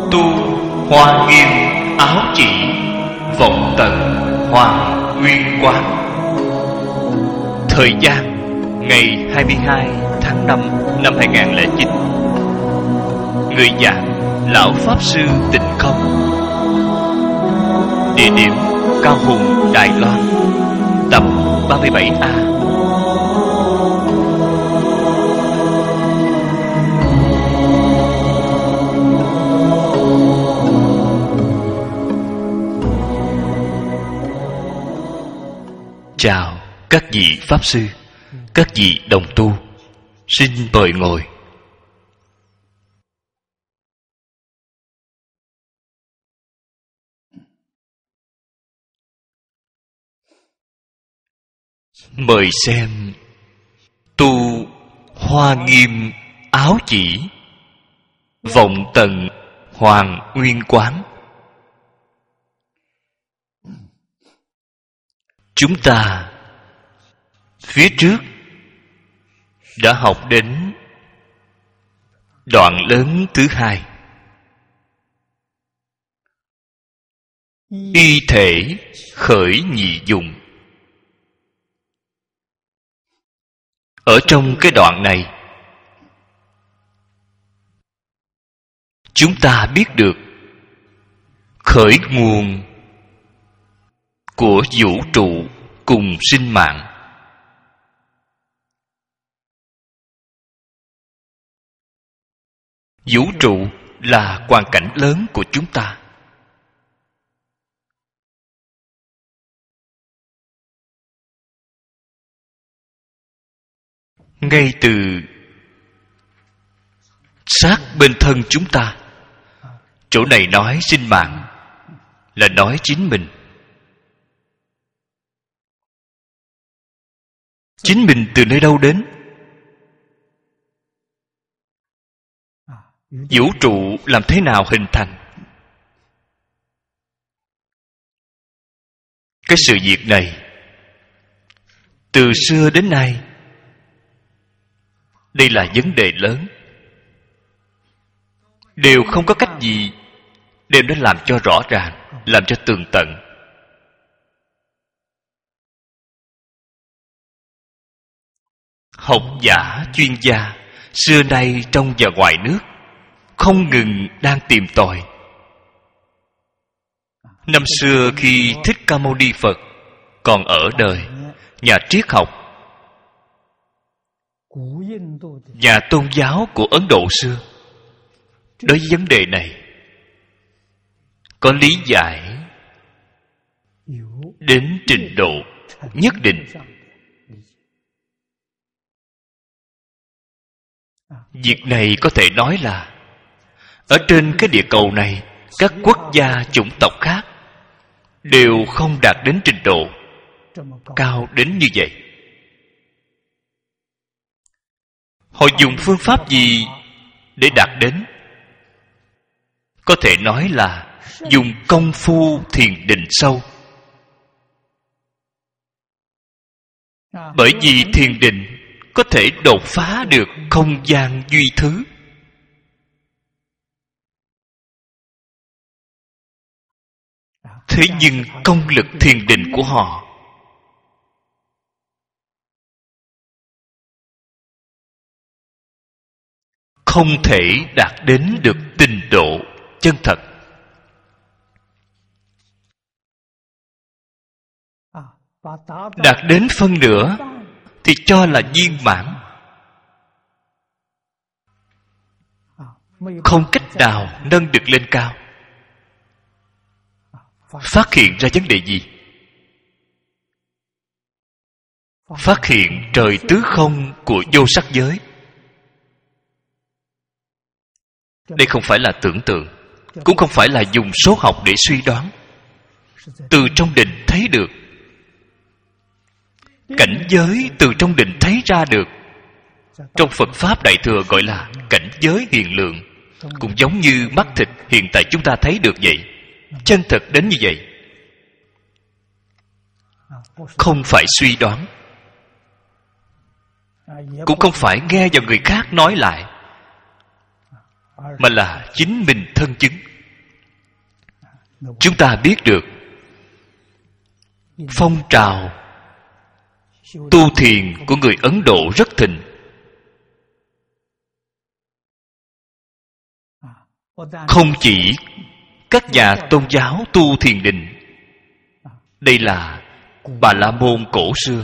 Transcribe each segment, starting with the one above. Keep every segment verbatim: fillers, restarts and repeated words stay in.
Tu Hoa Nghiêm Áo Chỉ, vọng tận Hoàng Nguyên Quán. Thời gian ngày hai mươi hai tháng năm năm hai nghìn không trăm lẻ chín. Người giảng Lão Pháp Sư Tịnh Không. Địa điểm Cao Hùng, Đài Loan. Tập ba mươi bảy A. Chào các vị Pháp Sư, các vị đồng tu. Xin mời ngồi. Mời xem Tu Hoa Nghiêm Áo Chỉ, vọng tận Hoàng Nguyên Quán. Chúng ta phía trước đã học đến đoạn lớn thứ hai. Y thể khởi nhị dùng. Ở trong cái đoạn này, chúng ta biết được khởi nguồn của vũ trụ cùng sinh mạng. Vũ trụ là hoàn cảnh lớn của chúng ta. Ngay từ sát bên thân chúng ta, chỗ này nói sinh mạng là nói chính mình. Chính mình từ nơi đâu đến? Vũ trụ làm thế nào hình thành? Cái sự việc này từ xưa đến nay, đây là vấn đề lớn, đều không có cách gì đem nó làm cho rõ ràng, làm cho tường tận. Học giả, chuyên gia xưa nay trong và ngoài nước không ngừng đang tìm tòi. Năm xưa khi Thích Ca Mâu Ni Phật còn ở đời, nhà triết học, nhà tôn giáo của Ấn Độ xưa, đối với vấn đề này có lý giải đến trình độ nhất định. Việc này có thể nói là ở trên cái địa cầu này, các quốc gia chủng tộc khác đều không đạt đến trình độ cao đến như vậy. Họ dùng phương pháp gì để đạt đến? Có thể nói là dùng công phu thiền định sâu. Bởi vì thiền định có thể đột phá được không gian duy thứ. Thế nhưng công lực thiền định của họ không thể đạt đến được trình độ chân thật. Đạt đến phân nửa thì cho là viên mãn, không cách nào nâng được lên cao. Phát hiện ra vấn đề gì? Phát hiện trời tứ không của vô sắc giới. Đây không phải là tưởng tượng, cũng không phải là dùng số học để suy đoán. Từ trong định thấy được. Cảnh giới từ trong định thấy ra được. Trong Phật Pháp Đại Thừa gọi là cảnh giới hiện lượng. Cũng giống như mắt thịt hiện tại chúng ta thấy được vậy. Chân thực đến như vậy. Không phải suy đoán, cũng không phải nghe vào người khác nói lại, mà là chính mình thân chứng. chúng ta biết được phong trào tu thiền của người Ấn Độ rất thịnh. Không chỉ các nhà tôn giáo tu thiền định, đây là Bà La Môn cổ xưa,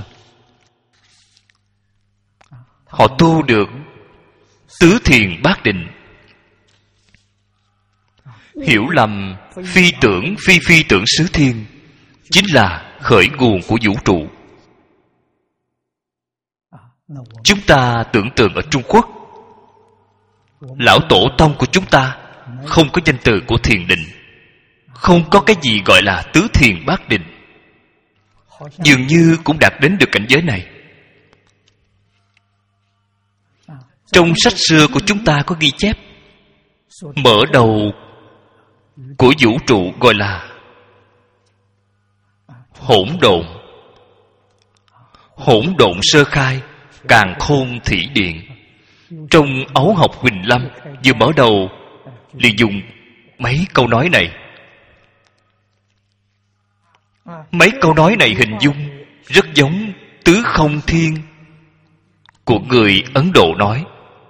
họ tu được tứ thiền bát định. Hiểu lầm phi tưởng phi phi tưởng xứ thiên chính là khởi nguồn của vũ trụ. Chúng ta tưởng tượng ở Trung Quốc, lão tổ tông của chúng ta không có danh từ của thiền định, không có cái gì gọi là tứ thiền bát định, dường như cũng đạt đến được cảnh giới này. Trong sách xưa của chúng ta có ghi chép, mở đầu của vũ trụ gọi là hỗn độn. Hỗn độn sơ khai, càn khôn thỉ điện. Trong Ấu học Huỳnh Lâm vừa mở đầu liền dùng mấy câu nói này. Mấy câu nói này hình dung rất giống tứ không thiên của người Ấn Độ nói.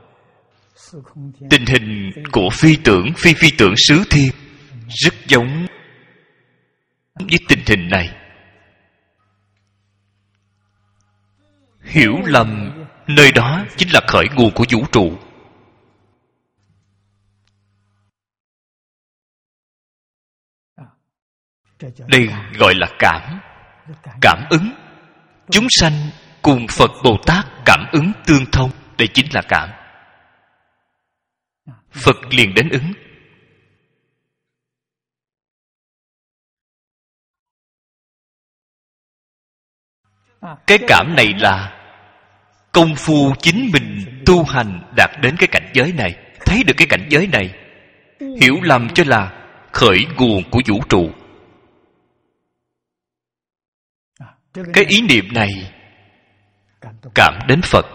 Tình hình của phi tưởng phi phi tưởng xứ thiên rất giống với tình hình này. Hiểu lầm nơi đó chính là khởi nguồn của vũ trụ. Đây gọi là cảm. Cảm ứng. Chúng sanh cùng Phật Bồ Tát cảm ứng tương thông. Đây chính là cảm. Phật liền đến ứng. Cái cảm này là công phu chính mình tu hành đạt đến cái cảnh giới này, thấy được cái cảnh giới này, hiểu lầm cho là khởi nguồn của vũ trụ. Cái ý niệm này cảm đến Phật.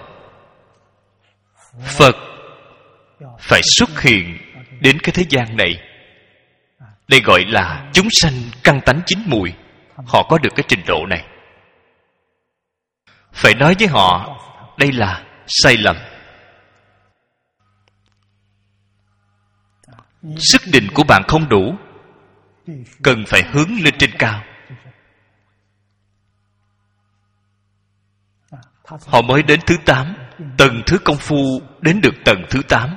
Phật phải xuất hiện đến cái thế gian này. Đây gọi là chúng sanh căn tánh chín mùi. Họ có được cái trình độ này. Phải nói với họ đây là sai lầm. Sức định của bạn không đủ, cần phải hướng lên trên cao. Họ mới đến thứ tám, tầng thứ công phu đến được tầng thứ tám,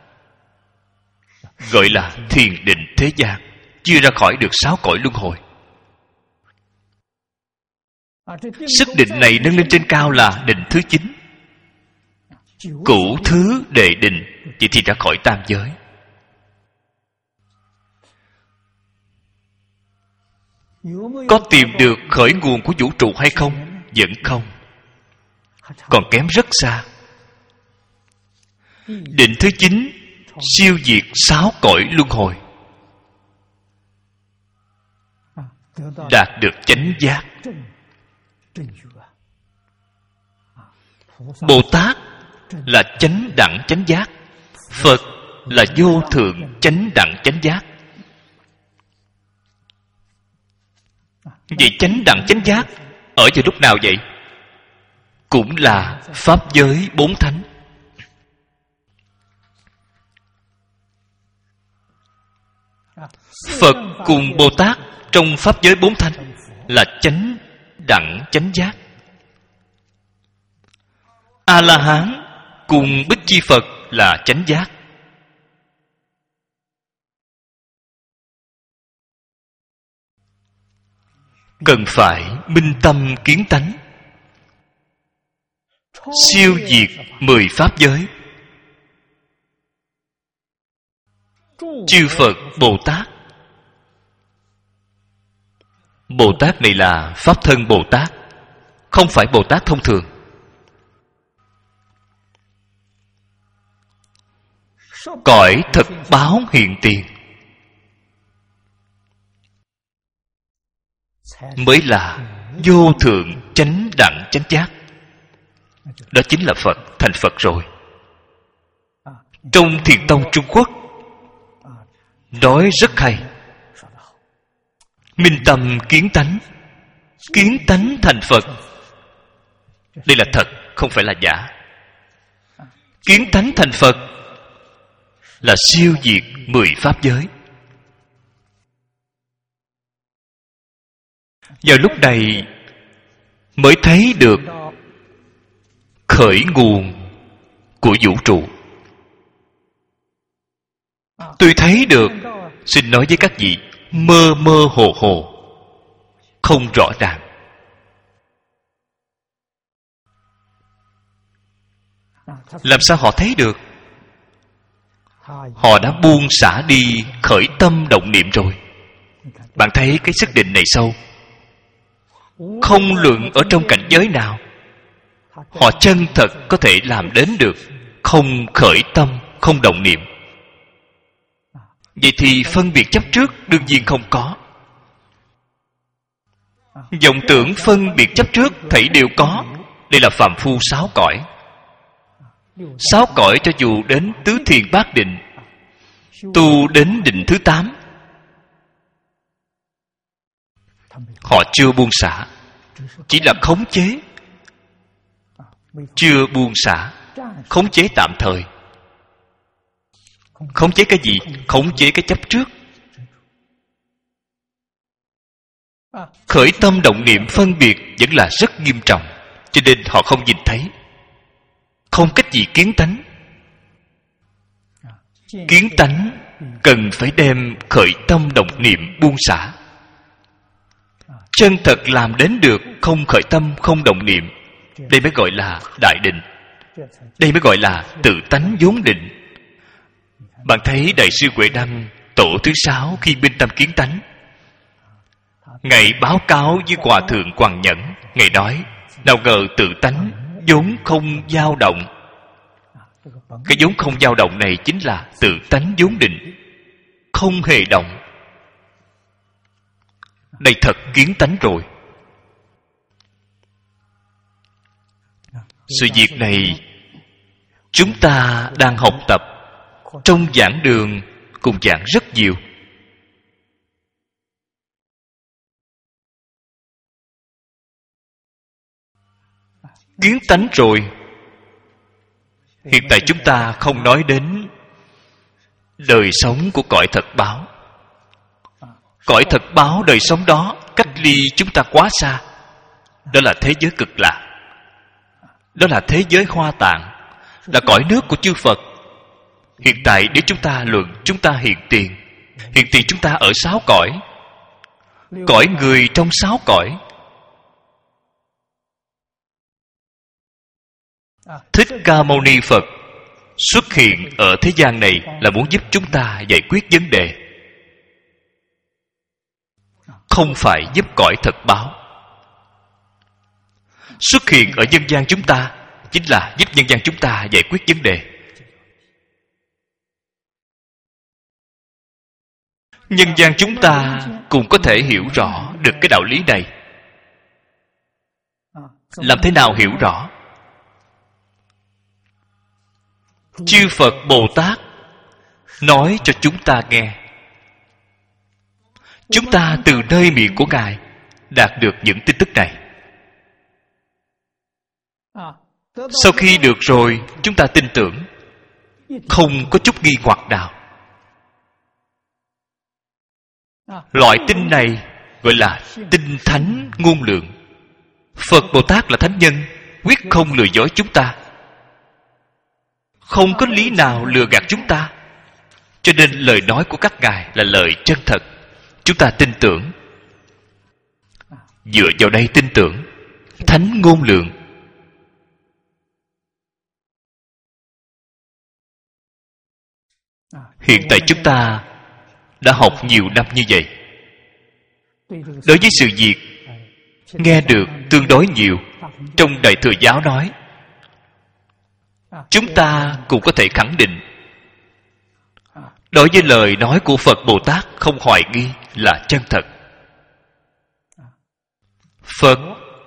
gọi là thiền định thế gian, chưa ra khỏi được sáu cõi luân hồi. Sức định này nâng lên trên cao là định thứ chín. Cửu thứ đệ định, vậy thì ra khỏi tam giới. Có tìm được khởi nguồn của vũ trụ hay không? Vẫn không. Còn kém rất xa. Định thứ chín siêu diệt sáu cõi luân hồi, đạt được chánh giác. Bồ Tát là chánh đẳng chánh giác, Phật là vô thượng chánh đẳng chánh giác. Vậy chánh đẳng chánh giác ở vào lúc nào vậy? Cũng là pháp giới bốn thánh. Phật cùng Bồ Tát trong pháp giới bốn thánh là chánh đẳng chánh giác. A-la-hán cùng Bích Chi Phật là chánh giác. Cần phải minh tâm kiến tánh, siêu diệt mười pháp giới. Chư Phật Bồ Tát, Bồ Tát này là Pháp thân Bồ Tát, không phải Bồ Tát thông thường. Cõi thực báo hiện tiền mới là vô thượng chánh đẳng chánh giác. Đó chính là Phật, thành Phật rồi. Trong Thiền tông Trung Quốc nói rất hay. Minh tâm kiến tánh. Kiến tánh thành Phật. Đây là thật, không phải là giả. Kiến tánh thành Phật là siêu diệt mười pháp giới. Vào lúc này mới thấy được khởi nguồn của vũ trụ. Tôi thấy được, xin nói với các vị, mơ mơ hồ hồ, không rõ ràng. Làm sao họ thấy được? Họ đã buông xả đi khởi tâm động niệm rồi. Bạn thấy cái xác định này sâu. Không luận ở trong cảnh giới nào, họ chân thật có thể làm đến được không khởi tâm, không động niệm. Vậy thì phân biệt chấp trước đương nhiên không có. Vọng tưởng phân biệt chấp trước thảy đều có. Đây là phàm phu sáu cõi. Sáu cõi cho dù đến tứ thiền bát định, tu đến định thứ tám, họ chưa buông xả, chỉ là khống chế. Chưa buông xả, khống chế tạm thời. Khống chế cái gì? Khống chế cái chấp trước. Khởi tâm động niệm phân biệt vẫn là rất nghiêm trọng, cho nên họ không nhìn thấy. Không cách gì kiến tánh. Kiến tánh cần phải đem khởi tâm động niệm buông xả. Chân thật làm đến được không khởi tâm, không động niệm. Đây mới gọi là đại định. Đây mới gọi là tự tánh vốn định. Bạn thấy Đại sư Huệ Đăng tổ thứ sáu khi minh tâm kiến tánh, Ngài báo cáo với Hòa Thượng Quằng Nhẫn. Ngài nói, nào ngờ tự tánh vốn không dao động. Cái vốn không dao động này chính là tự tánh vốn định, không hề động. Đây thật kiến tánh rồi. Sự việc này chúng ta đang học tập trong giảng đường cùng giảng rất nhiều. Kiến tánh rồi. Hiện tại chúng ta không nói đến đời sống của cõi thật báo. Cõi thật báo, đời sống đó cách ly chúng ta quá xa. Đó là thế giới cực lạc. Đó là thế giới Hoa Tạng, là cõi nước của chư Phật. Hiện tại nếu chúng ta luận, chúng ta hiện tiền. Hiện tiền chúng ta ở sáu cõi. Cõi người trong sáu cõi. Thích Ca Mâu Ni Phật xuất hiện ở thế gian này là muốn giúp chúng ta giải quyết vấn đề, không phải giúp cõi thật báo. Xuất hiện ở nhân gian chúng ta chính là giúp nhân gian chúng ta giải quyết vấn đề. Nhân gian chúng ta cũng có thể hiểu rõ được cái đạo lý này. Làm thế nào hiểu rõ? Chư Phật Bồ Tát nói cho chúng ta nghe. Chúng ta từ nơi miệng của Ngài đạt được những tin tức này. Sau khi được rồi, chúng ta tin tưởng, không có chút nghi hoặc nào. Loại tin này gọi là tin thánh ngôn lượng. Phật Bồ Tát là thánh nhân, quyết không lừa dối chúng ta, không có lý nào lừa gạt chúng ta. Cho nên lời nói của các ngài là lời chân thật. Chúng ta tin tưởng. Dựa vào đây tin tưởng thánh ngôn lượng. Hiện tại chúng ta đã học nhiều năm như vậy. Đối với sự việc nghe được tương đối nhiều, trong Đại Thừa Giáo nói, chúng ta cũng có thể khẳng định đối với lời nói của Phật Bồ Tát không hoài nghi là chân thật. Phật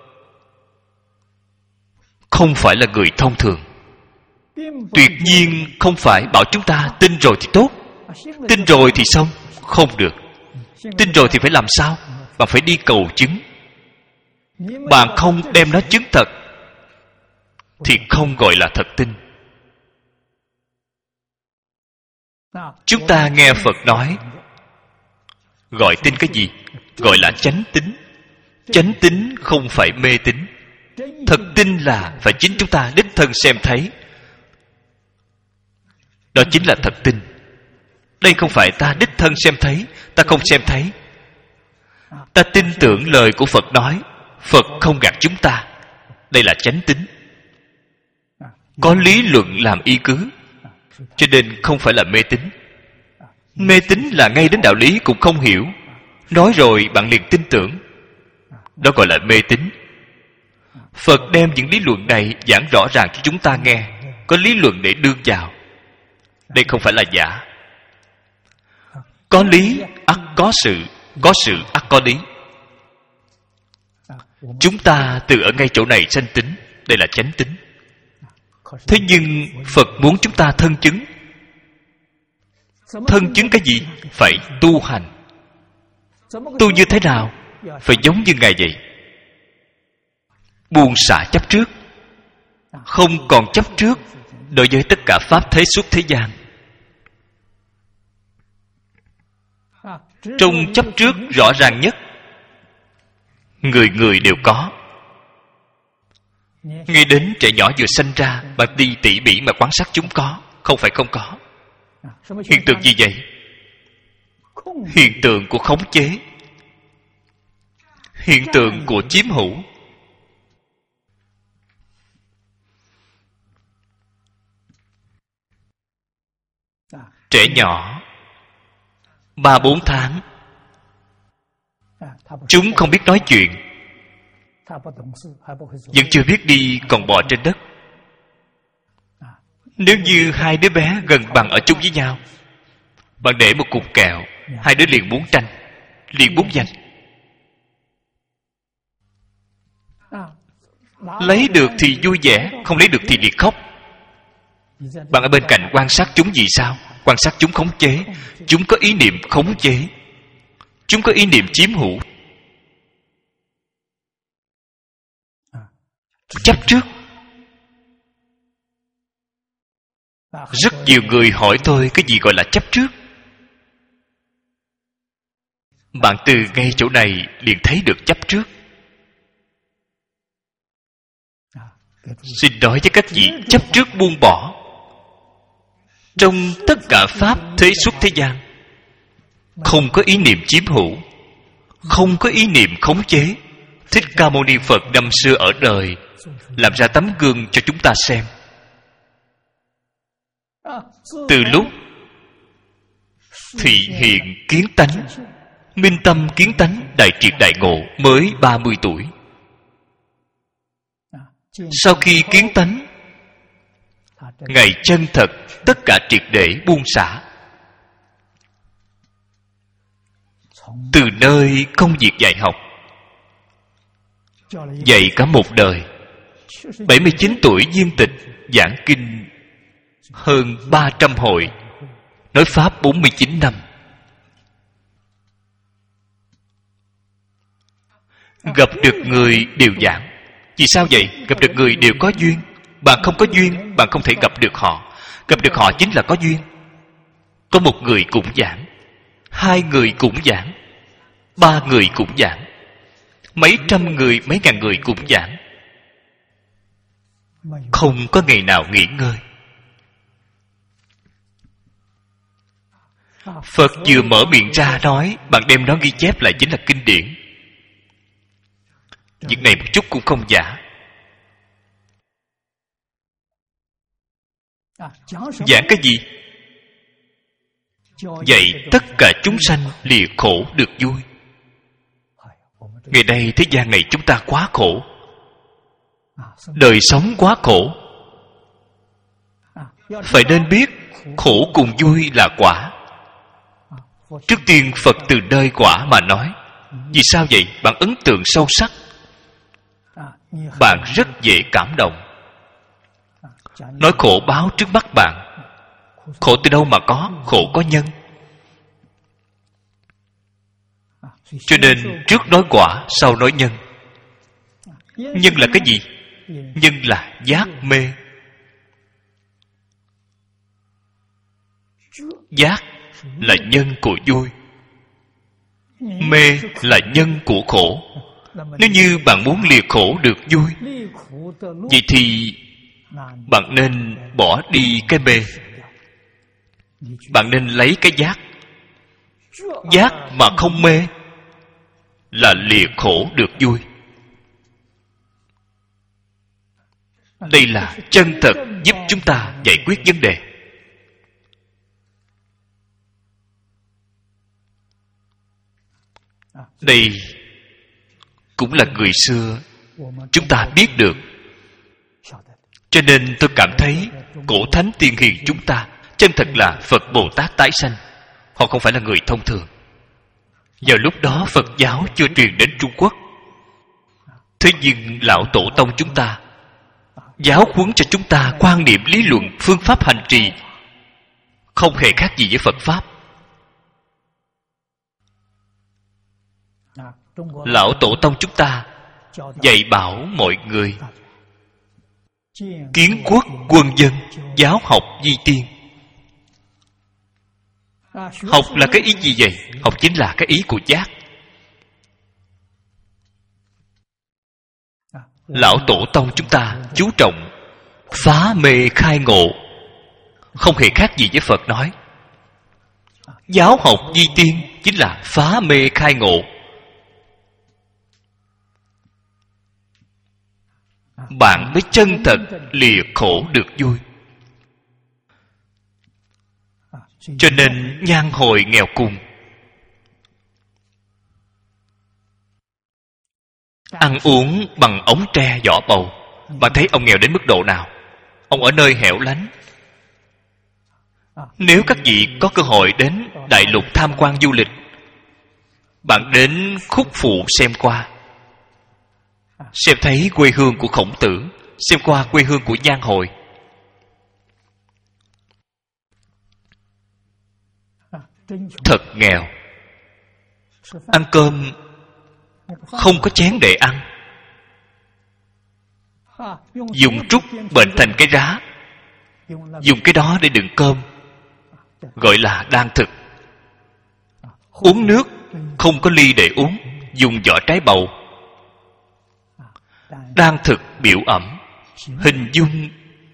không phải là người thông thường. Tuyệt nhiên không phải bảo chúng ta tin rồi thì tốt, tin rồi thì xong. Không được. Tin rồi thì phải làm sao? bạn phải đi cầu chứng. Bạn không đem nó chứng thật thì không gọi là thật tin. Chúng ta nghe Phật nói, gọi tin cái gì? Gọi là chánh tín. Chánh tín không phải mê tín. Thật tin là phải chính chúng ta đích thân xem thấy. Đó chính là thật tin. Đây không phải ta đích thân xem thấy, ta không xem thấy. Ta tin tưởng lời của Phật nói, Phật không gạt chúng ta. Đây là chánh tín. Có lý luận làm y cứ, cho nên không phải là mê tín. Mê tín là ngay đến đạo lý cũng không hiểu, nói rồi bạn liền tin tưởng. Đó gọi là mê tín. Phật đem những lý luận này giảng rõ ràng cho chúng ta nghe. Có lý luận để đương vào. Đây không phải là giả. Có lý ắt có sự, có sự ắt có lý. Chúng ta từ ở ngay chỗ này sanh tính. Đây là chánh tín. Thế nhưng Phật muốn chúng ta thân chứng. Thân chứng cái gì? Phải tu hành. Tu như thế nào? Phải giống như Ngài vậy. Buông xả chấp trước, không còn chấp trước đối với tất cả pháp thế xuất thế gian. Trong chấp trước rõ ràng nhất, người người đều có. Ngay đến trẻ nhỏ vừa sanh ra, bạn đi tỉ mỉ mà quan sát chúng có, không phải không có. Hiện tượng gì vậy? Hiện tượng của khống chế, hiện tượng của chiếm hữu. Trẻ nhỏ ba bốn tháng, chúng không biết nói chuyện, vẫn chưa biết đi còn bò trên đất. Nếu như hai đứa bé gần bằng ở chung với nhau, bạn để một cục kẹo, hai đứa liền muốn tranh, liền muốn giành. Lấy được thì vui vẻ, không lấy được thì liền khóc. Bạn ở bên cạnh quan sát chúng vì sao? Quan sát chúng khống chế. Chúng có ý niệm khống chế, chúng có ý niệm chiếm hữu, chấp trước. Rất nhiều người hỏi tôi cái gì gọi là chấp trước. Bạn từ ngay chỗ này liền thấy được chấp trước. Xin nói với các vị, chấp trước buông bỏ. Trong tất cả pháp thế xuất thế gian, không có ý niệm chiếm hữu, không có ý niệm khống chế. Thích Ca Mâu Ni Phật năm xưa ở đời làm ra tấm gương cho chúng ta xem. Từ lúc thị hiện kiến tánh, minh tâm kiến tánh, đại triệt đại ngộ, mới ba mươi tuổi. Sau khi kiến tánh, Ngài chân thật tất cả triệt để buông xả. Từ nơi công việc dạy học, dạy cả một đời. Bảy mươi chín tuổi viên tịch, giảng kinh hơn ba trăm hội, nói pháp bốn mươi chín năm. Gặp được người đều giảng. Vì sao vậy? Gặp được người đều có duyên. Bạn không có duyên, bạn không thể gặp được họ. Gặp được họ chính là có duyên. Có một người cũng giảng, hai người cũng giảng, ba người cũng giảng, mấy trăm người, mấy ngàn người cũng giảng. Không có ngày nào nghỉ ngơi. Phật vừa mở miệng ra nói, bạn đem nó ghi chép lại chính là kinh điển. Việc này một chút cũng không giả. Giảng cái gì? Dạy tất cả chúng sanh lìa khổ được vui. Ngày nay thế gian này chúng ta quá khổ, đời sống quá khổ. Phải nên biết khổ cùng vui là quả. Trước tiên Phật từ nơi quả mà nói. Vì sao vậy? Bạn ấn tượng sâu sắc, bạn rất dễ cảm động. Nói khổ báo trước mắt bạn. Khổ từ đâu mà có? Khổ có nhân. Cho nên trước nói quả, sau nói nhân. Nhân là cái gì? Nhân là giác mê. Giác là nhân của vui, mê là nhân của khổ. Nếu như bạn muốn lìa khổ được vui, vậy thì bạn nên bỏ đi cái mê. Bạn nên lấy cái giác. Giác mà không mê là lìa khổ được vui. Đây là chân thật giúp chúng ta giải quyết vấn đề. Đây cũng là người xưa chúng ta biết được. Cho nên tôi cảm thấy cổ thánh tiên hiền chúng ta chân thật là Phật Bồ Tát tái sanh. Họ không phải là người thông thường. Vào lúc đó Phật giáo chưa truyền đến Trung Quốc. Thế nhưng lão tổ tông chúng ta giáo huấn cho chúng ta quan niệm lý luận, phương pháp hành trì không hề khác gì với Phật Pháp. Lão tổ tông chúng ta dạy bảo mọi người kiến quốc quân dân, giáo học vi tiên. Học là cái ý gì vậy? Học chính là cái ý của giác. Lão tổ tông chúng ta chú trọng phá mê khai ngộ, không hề khác gì với Phật nói. Giáo học vi tiên chính là phá mê khai ngộ. Bạn mới chân thật lìa khổ được vui. Cho nên nhan hồi nghèo cùng, ăn uống bằng ống tre vỏ bầu. Bạn thấy ông nghèo đến mức độ nào? Ông ở nơi hẻo lánh. Nếu các vị có cơ hội đến đại lục tham quan du lịch, bạn đến Khúc Phụ xem qua, xem thấy quê hương của Khổng Tử, xem qua quê hương của Nhan Hồi. Thật nghèo. Ăn cơm không có chén để ăn, dùng trúc bện thành cái rá, dùng cái đó để đựng cơm, gọi là đan thực. Uống nước không có ly để uống, dùng vỏ trái bầu. Đan thực biểu ẩm, hình dung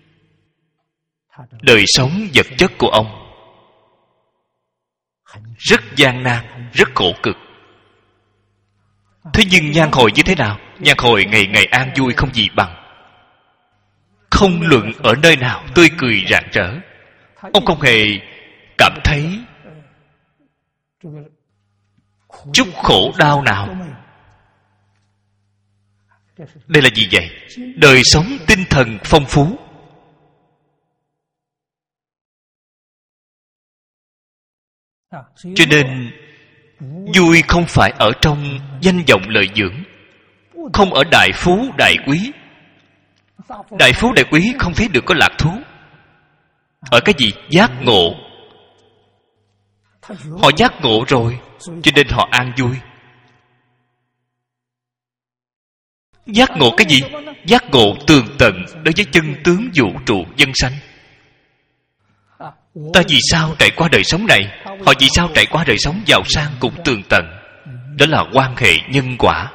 đời sống vật chất của ông rất gian nan, rất khổ cực. Thế nhưng Nhan Hồi như thế nào? Nhan Hồi ngày ngày an vui không gì bằng. Không luận ở nơi nào tươi cười rạng rỡ, ông không hề cảm thấy chút khổ đau nào. Đây là gì vậy? Đời sống tinh thần phong phú. Cho nên vui không phải ở trong danh vọng lợi dưỡng, không ở đại phú đại quý. Đại phú đại quý không thấy được có lạc thú. Ở cái gì? Giác ngộ. Họ giác ngộ rồi, cho nên họ an vui. Giác ngộ cái gì? Giác ngộ tường tận đối với chân tướng vũ trụ dân sanh. Ta vì sao trải qua đời sống này? Họ vì sao trải qua đời sống giàu sang cũng tường tận? Đó là quan hệ nhân quả.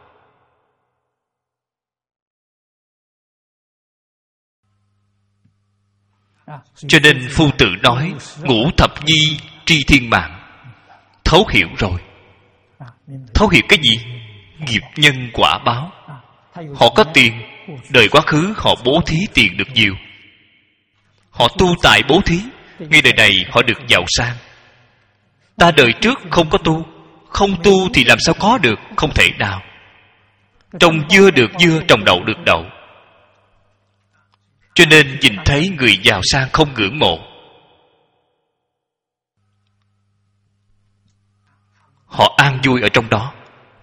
Cho nên Phu Tử nói ngũ thập nhi tri thiên mạng. Thấu hiểu rồi. Thấu hiểu cái gì? Nghiệp nhân quả báo. Họ có tiền, đời quá khứ họ bố thí tiền được nhiều. Họ tu tài bố thí, ngay đời này họ được giàu sang. Ta đời trước không có tu, không tu thì làm sao có được? Không thể nào. Trồng dưa được dưa, trồng đậu được đậu. Cho nên nhìn thấy người giàu sang không ngưỡng mộ. Họ an vui ở trong đó.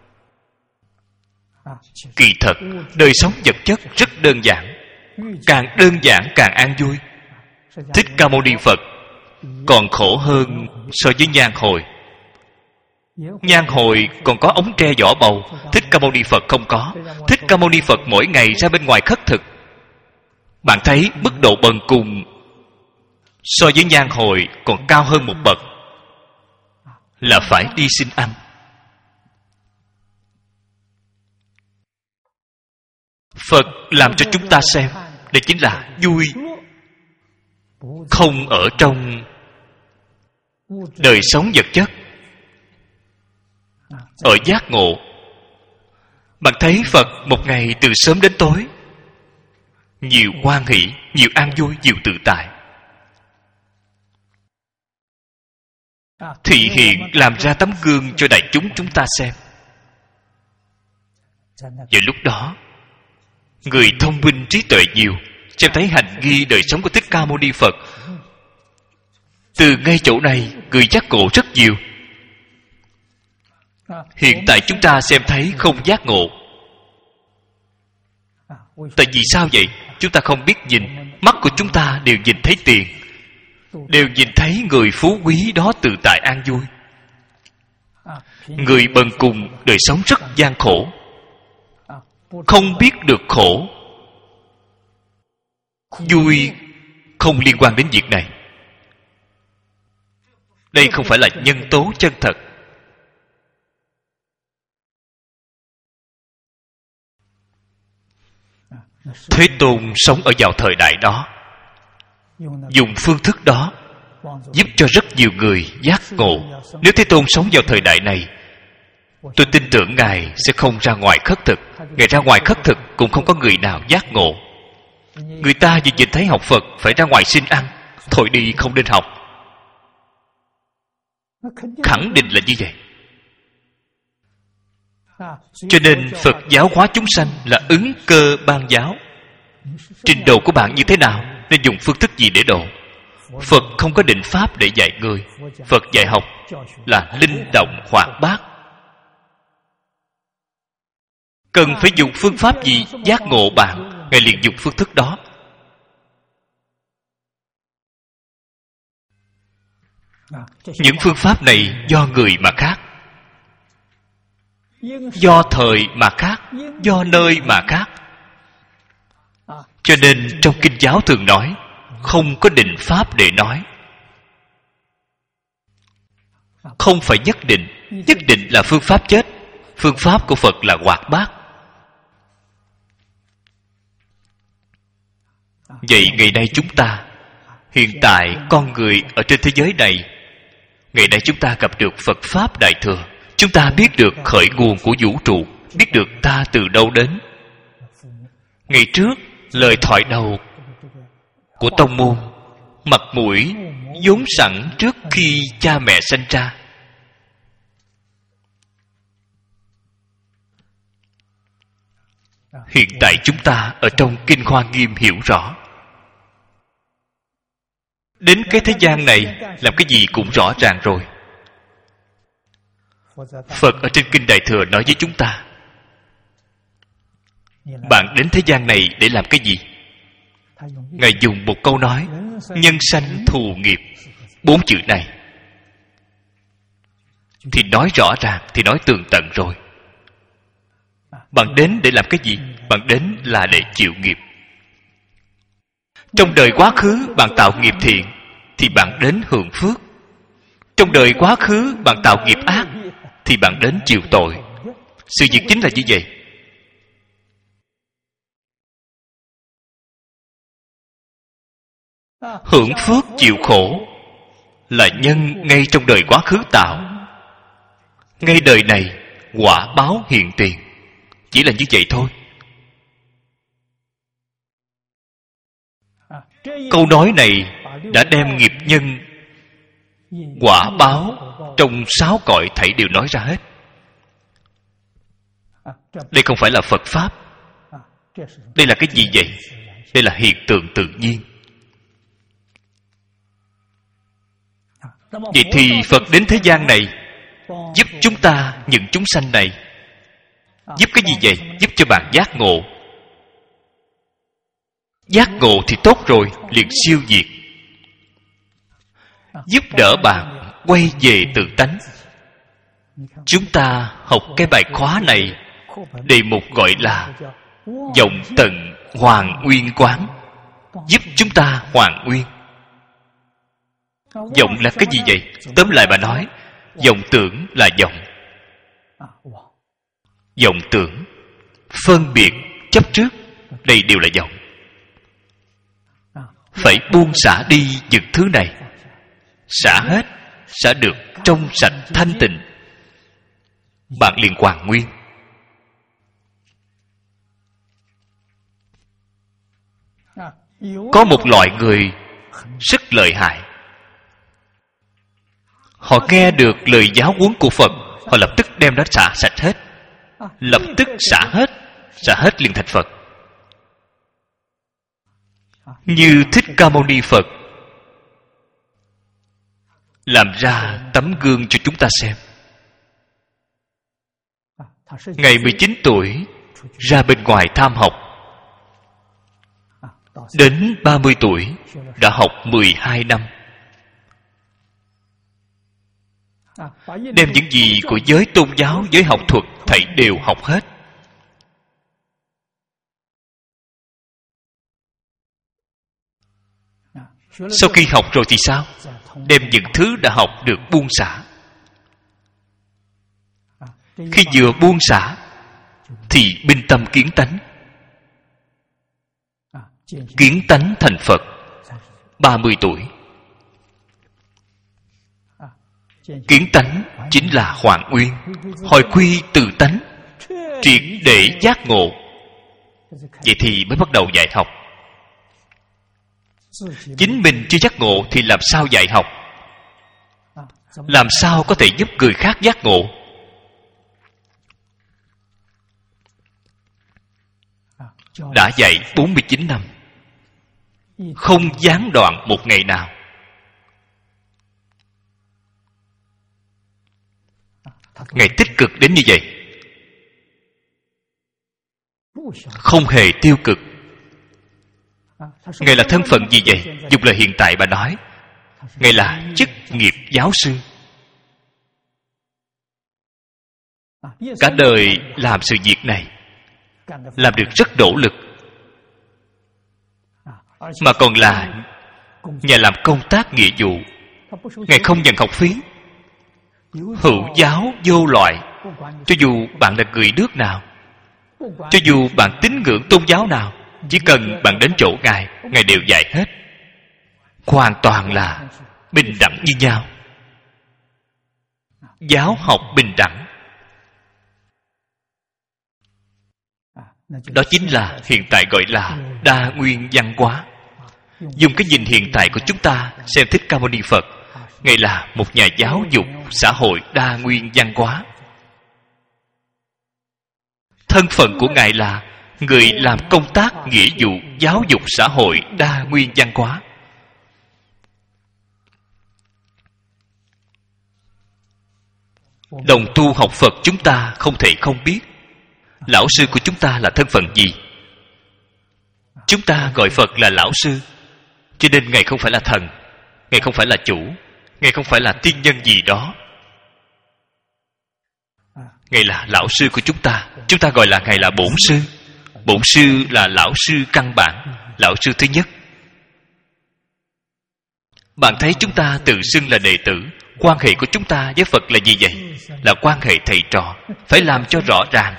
Kỳ thật, đời sống vật chất rất đơn giản. Càng đơn giản càng an vui. Thích Ca Mâu Ni Phật còn khổ hơn so với Nhan Hồi. Nhan hồi còn có ống tre vỏ bầu, Thích Ca Mâu Ni Phật không có. Thích Ca Mâu Ni Phật mỗi ngày ra bên ngoài khất thực. Bạn thấy mức độ bần cùng so với nhan hồi còn cao hơn một bậc, là phải đi xin ăn. Phật làm cho chúng ta xem, đây chính là vui không ở trong đời sống vật chất, ở giác ngộ. Bạn thấy Phật một ngày từ sớm đến tối, nhiều hoan hỷ, nhiều an vui, nhiều tự tại, thị hiện làm ra tấm gương cho đại chúng chúng ta xem. Vào lúc đó, người thông minh trí tuệ nhiều xem thấy hành nghi đời sống của Thích Ca Mâu Ni Phật, từ ngay chỗ này người giác ngộ rất nhiều. Hiện tại chúng ta xem thấy không giác ngộ. Tại vì sao vậy? Chúng ta không biết nhìn. Mắt của chúng ta đều nhìn thấy tiền, đều nhìn thấy người phú quý đó tự tại an vui. Người bần cùng đời sống rất gian khổ, không biết được khổ. Vui không liên quan đến việc này. Đây không phải là nhân tố chân thật. Thế Tôn sống ở vào thời đại đó, dùng phương thức đó giúp cho rất nhiều người giác ngộ. Nếu Thế Tôn sống vào thời đại này, tôi tin tưởng Ngài sẽ không ra ngoài khất thực. Ngài ra ngoài khất thực cũng không có người nào giác ngộ. Người ta vì nhìn thấy học Phật phải ra ngoài xin ăn, thôi đi không nên học. Khẳng định là như vậy. Cho nên Phật giáo hóa chúng sanh là ứng cơ ban giáo. Trình độ của bạn như thế nào, nên dùng phương thức gì để độ. Phật không có định pháp để dạy người. Phật dạy học là linh động hoạt bát. Cần phải dùng phương pháp gì giác ngộ bạn, Ngài liền dùng phương thức đó. Những phương pháp này do người mà khác, do thời mà khác, do nơi mà khác. Cho nên trong kinh giáo thường nói không có định pháp để nói. Không phải nhất định. Nhất định là phương pháp chết. Phương pháp của Phật là hoạt bát. Vậy ngày nay chúng ta, hiện tại con người ở trên thế giới này, ngày nay chúng ta gặp được Phật Pháp Đại Thừa. Chúng ta biết được khởi nguồn của vũ trụ, biết được ta từ đâu đến. Ngày trước, lời thoại đầu của tông môn, mặt mũi vốn sẵn trước khi cha mẹ sanh ra. Hiện tại chúng ta ở trong Kinh Hoa Nghiêm hiểu rõ. Đến cái thế gian này, làm cái gì cũng rõ ràng rồi. Phật ở trên Kinh Đại Thừa nói với chúng ta, bạn đến thế gian này để làm cái gì? Ngài dùng một câu nói, nhân sanh thù nghiệp. Bốn chữ này thì nói rõ ràng, thì nói tường tận rồi. Bạn đến để làm cái gì? Bạn đến là để chịu nghiệp. Trong đời quá khứ bạn tạo nghiệp thiện thì bạn đến hưởng phước. Trong đời quá khứ bạn tạo nghiệp ác thì bạn đến chịu tội. Sự việc chính là như vậy. Hưởng phước chịu khổ là nhân ngay trong đời quá khứ tạo. Ngay đời này quả báo hiện tiền. Chỉ là như vậy thôi. Câu nói này đã đem nghiệp nhân quả báo trong sáu cõi thảy đều nói ra hết. Đây không phải là Phật Pháp. Đây là cái gì vậy? Đây là hiện tượng tự nhiên. Vậy thì Phật đến thế gian này giúp chúng ta, những chúng sanh này. Giúp cái gì vậy? Giúp cho bạn giác ngộ. Giác ngộ thì tốt rồi, liền siêu diệt. Giúp đỡ bạn quay về tự tánh. Chúng ta học cái bài khóa này, đề mục gọi là vọng tận hoàn nguyên quán, giúp chúng ta hoàn nguyên. Vọng là cái gì vậy? Tóm lại mà nói, vọng tưởng là vọng. Vọng tưởng, phân biệt, chấp trước, đây đều là vọng. Phải buông xả đi những thứ này. Xả hết, xả được trong sạch thanh tịnh, bạn liền hoàn nguyên. Có một loại người rất lợi hại. Họ nghe được lời giáo huấn của Phật, họ lập tức đem nó xả sạch hết. Lập tức xả hết, xả hết liền thành Phật. Như Thích Ca Mâu Ni Phật làm ra tấm gương cho chúng ta xem. Ngày mười chín tuổi ra bên ngoài tham học, đến ba mươi tuổi đã học mười hai năm, đem những gì của giới tôn giáo, giới học thuật thảy đều học hết. Sau khi học rồi thì sao? Đem những thứ đã học được buông xả. Khi vừa buông xả thì minh tâm kiến tánh. Kiến tánh thành Phật ba mươi tuổi. Kiến tánh chính là hoàn nguyên, hồi quy từ tánh, triệt để giác ngộ. Vậy thì mới bắt đầu dạy học. Chính mình chưa giác ngộ thì làm sao dạy học? Làm sao có thể giúp người khác giác ngộ? Đã dạy bốn mươi chín năm, không gián đoạn một ngày nào. Ngài tích cực đến như vậy, không hề tiêu cực. Ngài là thân phận gì vậy? Dùng lời hiện tại bà nói, Ngài là chức nghiệp giáo sư. Cả đời làm sự việc này, làm được rất nỗ lực, mà còn là nhà làm công tác nghĩa vụ. Ngài không nhận học phí. Hữu giáo vô loại. Cho dù bạn là người nước nào, cho dù bạn tín ngưỡng tôn giáo nào, chỉ cần bạn đến chỗ Ngài, Ngài đều dạy hết. Hoàn toàn là bình đẳng như nhau. Giáo học bình đẳng. Đó chính là hiện tại gọi là đa nguyên văn hóa. Dùng cái nhìn hiện tại của chúng ta xem Thích Ca Mâu Ni Phật, Ngài là một nhà giáo dục xã hội đa nguyên văn hóa. Thân phận của Ngài là người làm công tác nghĩa vụ giáo dục xã hội đa nguyên văn hóa. Đồng tu học Phật chúng ta không thể không biết lão sư của chúng ta là thân phận gì. Chúng ta gọi Phật là lão sư, cho nên Ngài không phải là thần, Ngài không phải là chủ, Ngài không phải là tiên nhân gì đó. Ngài là lão sư của chúng ta. Chúng ta gọi là Ngài là bổn sư. Bổn sư là lão sư căn bản, lão sư thứ nhất. Bạn thấy chúng ta tự xưng là đệ tử, quan hệ của chúng ta với Phật là gì vậy? Là quan hệ thầy trò. Phải làm cho rõ ràng.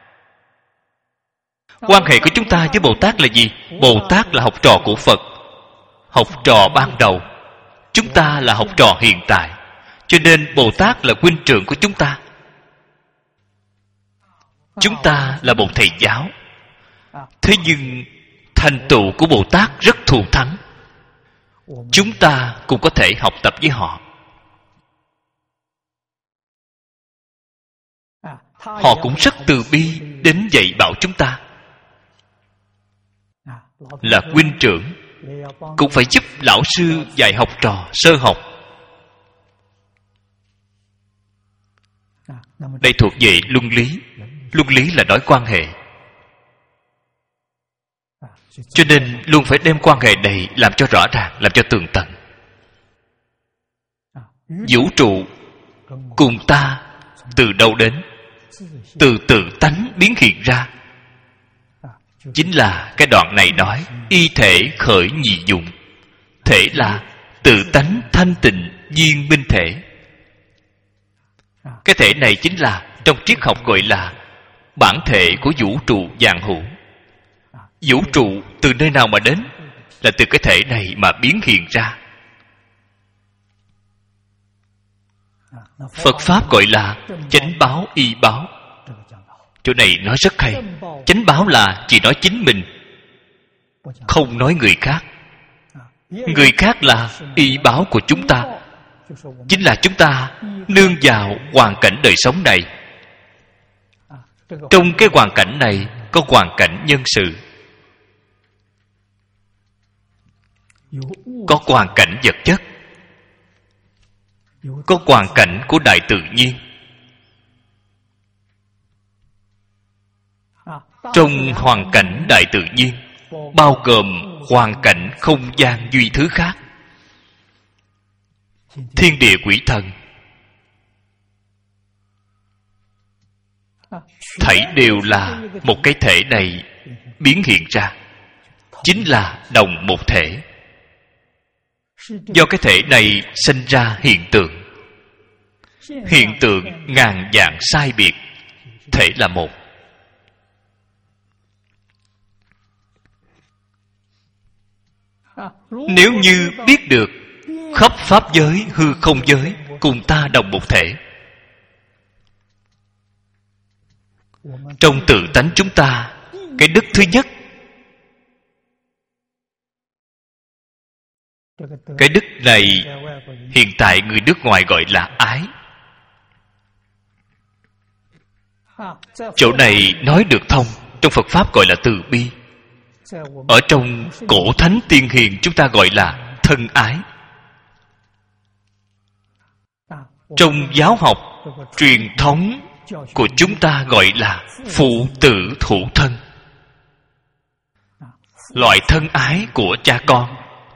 Quan hệ của chúng ta với Bồ Tát là gì? Bồ Tát là học trò của Phật, học trò ban đầu. Chúng ta là học trò hiện tại, cho nên Bồ Tát là huynh trưởng của chúng ta. Chúng ta là một thầy giáo. Thế nhưng thành tựu của Bồ Tát rất thù thắng. Chúng ta cũng có thể học tập với họ. Họ cũng rất từ bi đến dạy bảo chúng ta. Là huynh trưởng, cũng phải giúp lão sư dạy học trò sơ học. Đây thuộc về luân lý. Luân lý là nói quan hệ, cho nên luôn phải đem quan hệ này làm cho rõ ràng, làm cho tường tận. Vũ trụ cùng ta từ đâu đến? Từ tự tánh biến hiện ra. Chính là cái đoạn này nói y thể khởi nhị dụng. Thể là tự tánh thanh tịnh viên minh thể. Cái thể này chính là trong triết học gọi là bản thể của vũ trụ vạn hữu. Vũ trụ từ nơi nào mà đến? Là từ cái thể này mà biến hiện ra. Phật Pháp gọi là chánh báo y báo. Chỗ này nói rất hay. Chánh báo là chỉ nói chính mình, không nói người khác. Người khác là y báo của chúng ta. Chính là chúng ta nương vào hoàn cảnh đời sống này. Trong cái hoàn cảnh này có hoàn cảnh nhân sự, có hoàn cảnh vật chất, có hoàn cảnh của đại tự nhiên. Trong hoàn cảnh đại tự nhiên bao gồm hoàn cảnh không gian duy thứ khác, thiên địa quỷ thần, thảy đều là một cái thể này biến hiện ra, chính là đồng một thể. Do cái thể này sinh ra hiện tượng. Hiện tượng ngàn dạng sai biệt, thể là một. Nếu như biết được khắp pháp giới hư không giới cùng ta đồng một thể, trong tự tánh chúng ta, cái đức thứ nhất, cái đức này hiện tại người nước ngoài gọi là ái. Chỗ này nói được thông, trong Phật Pháp gọi là từ bi. Ở trong cổ thánh tiên hiền chúng ta gọi là thân ái. Trong giáo học truyền thống của chúng ta gọi là phụ tử thủ thân. Loại thân ái của cha con.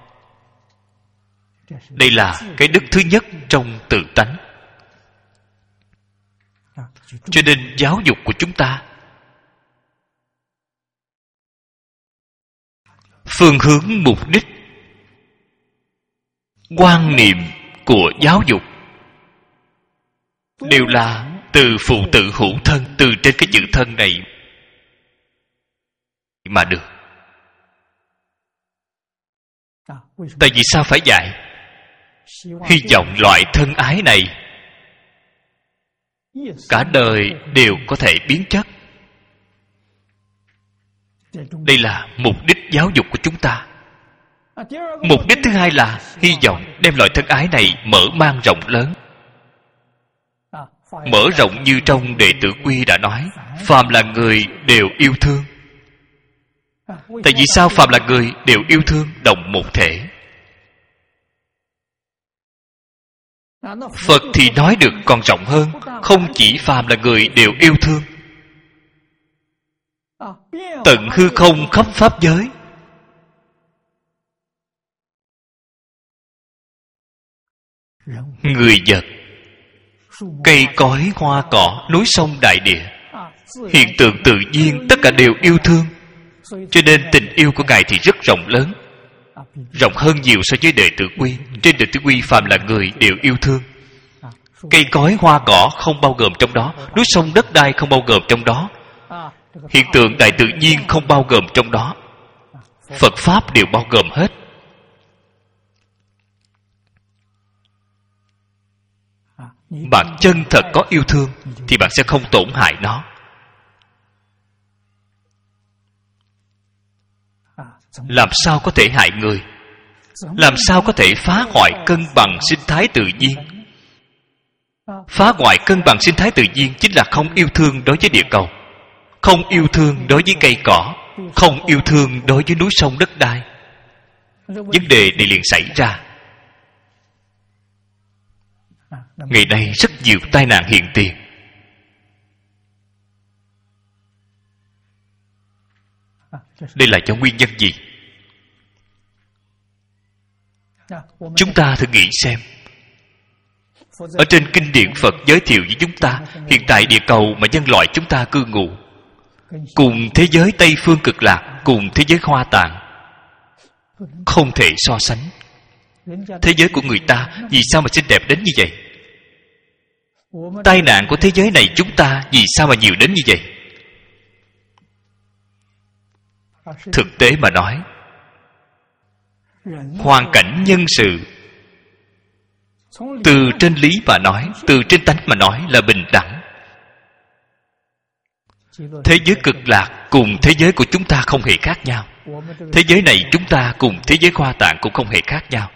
Đây là cái đức thứ nhất trong tự tánh. Cho nên giáo dục của chúng ta, phương hướng mục đích, quan niệm của giáo dục đều là từ phụ tử hữu thân, từ trên cái chữ thân này mà được. Tại vì sao phải dạy? Hy vọng loại thân ái này cả đời đều có thể biến chất. Đây là mục đích giáo dục của chúng ta. Mục đích thứ hai là hy vọng đem loại thân ái này mở mang rộng lớn. Mở rộng như trong Đệ Tử Quy đã nói, phàm là người đều yêu thương. Tại vì sao phàm là người đều yêu thương đồng một thể? Phật thì nói được còn rộng hơn, không chỉ phàm là người đều yêu thương, tận hư không khắp pháp giới, người vật, cây cối hoa cỏ, núi sông đại địa, hiện tượng tự nhiên tất cả đều yêu thương. Cho nên tình yêu của Ngài thì rất rộng lớn, rộng hơn nhiều so với Đệ Tử Quy. Trên Đệ Tử Quy phàm là người đều yêu thương. Cây cối hoa cỏ không bao gồm trong đó, núi sông đất đai không bao gồm trong đó, hiện tượng đại tự nhiên không bao gồm trong đó. Phật Pháp đều bao gồm hết. Bạn chân thật có yêu thương thì bạn sẽ không tổn hại nó. Làm sao có thể hại người? Làm sao có thể phá hoại cân bằng sinh thái tự nhiên? Phá hoại cân bằng sinh thái tự nhiên chính là không yêu thương đối với địa cầu, không yêu thương đối với cây cỏ, không yêu thương đối với núi sông đất đai. Vấn đề này liền xảy ra. Ngày nay rất nhiều tai nạn hiện tiền. Đây là do nguyên nhân gì? Chúng ta thử nghĩ xem. Ở trên kinh điển Phật giới thiệu với chúng ta, hiện tại địa cầu mà nhân loại chúng ta cư ngụ, cùng thế giới Tây Phương Cực Lạc, cùng thế giới Hoa Tạng, không thể so sánh. Thế giới của người ta vì sao mà xinh đẹp đến như vậy? Tai nạn của thế giới này chúng ta vì sao mà nhiều đến như vậy? Thực tế mà nói, hoàn cảnh nhân sự, từ trên lý mà nói, từ trên tánh mà nói là bình đẳng. Thế giới Cực Lạc cùng thế giới của chúng ta không hề khác nhau. Thế giới này chúng ta cùng thế giới Hoa Tạng cũng không hề khác nhau.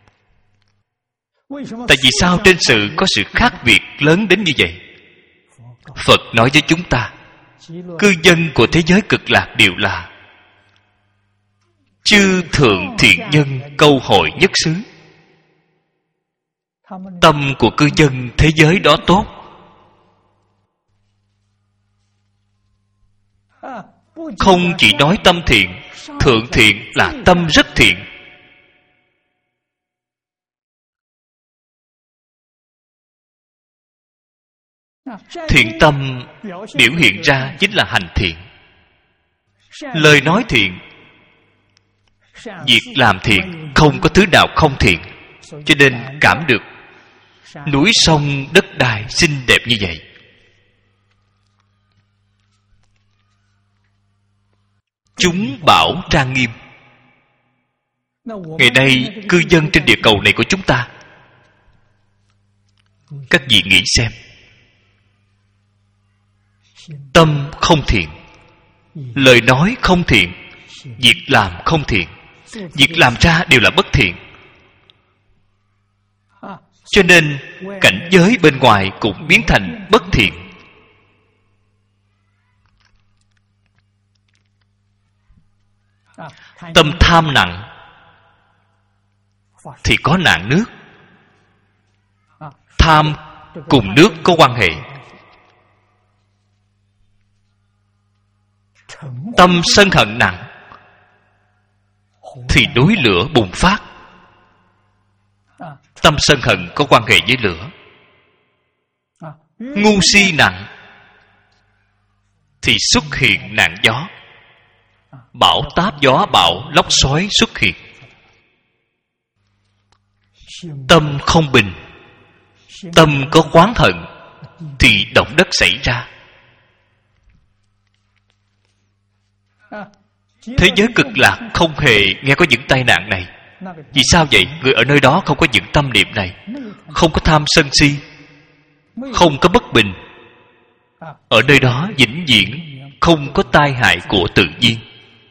Tại vì sao trên sự có sự khác biệt lớn đến như vậy? Phật nói với chúng ta, cư dân của thế giới Cực Lạc đều là chư thượng thiện nhân câu hội nhất xứ. Tâm của cư dân thế giới đó tốt, không chỉ nói tâm thiện, thượng thiện là tâm rất thiện. Thiện tâm biểu hiện ra chính là hành thiện, lời nói thiện, việc làm thiện, không có thứ nào không thiện. Cho nên cảm được núi sông đất đai xinh đẹp như vậy. Chúng bảo trang nghiêm. Ngày nay cư dân trên địa cầu này của chúng ta, các vị nghĩ xem, tâm không thiện, lời nói không thiện, việc làm không thiện, việc làm ra đều là bất thiện. Cho nên cảnh giới bên ngoài cũng biến thành bất thiện. Tâm tham nặng thì có nạn nước. Tham cùng nước có quan hệ. Tâm sân hận nặng thì núi lửa bùng phát. Tâm sân hận có quan hệ với lửa. Ngu si nặng thì xuất hiện nạn gió. Bão táp, gió bão, lốc xoáy xuất hiện. Tâm không bình, tâm có oán hận thì động đất xảy ra. Thế giới Cực Lạc không hề nghe có những tai nạn này. Vì sao vậy? Người ở nơi đó không có những tâm niệm này, không có tham sân si, không có bất bình. Ở nơi đó vĩnh viễn không có tai hại của tự nhiên.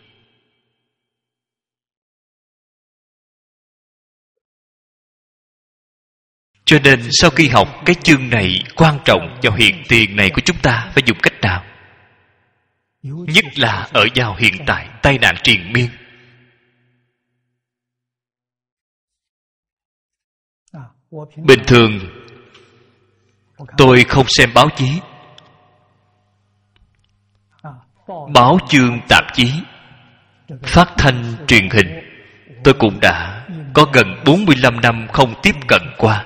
Cho nên sau khi học cái chương này, quan trọng vào hiện tiền này của chúng ta phải dùng cách nào? Nhất là ở vào hiện tại tai nạn triền miên. Bình thường tôi không xem báo chí, báo chương tạp chí, phát thanh truyền hình. Tôi cũng đã có gần bốn mươi lăm năm không tiếp cận qua.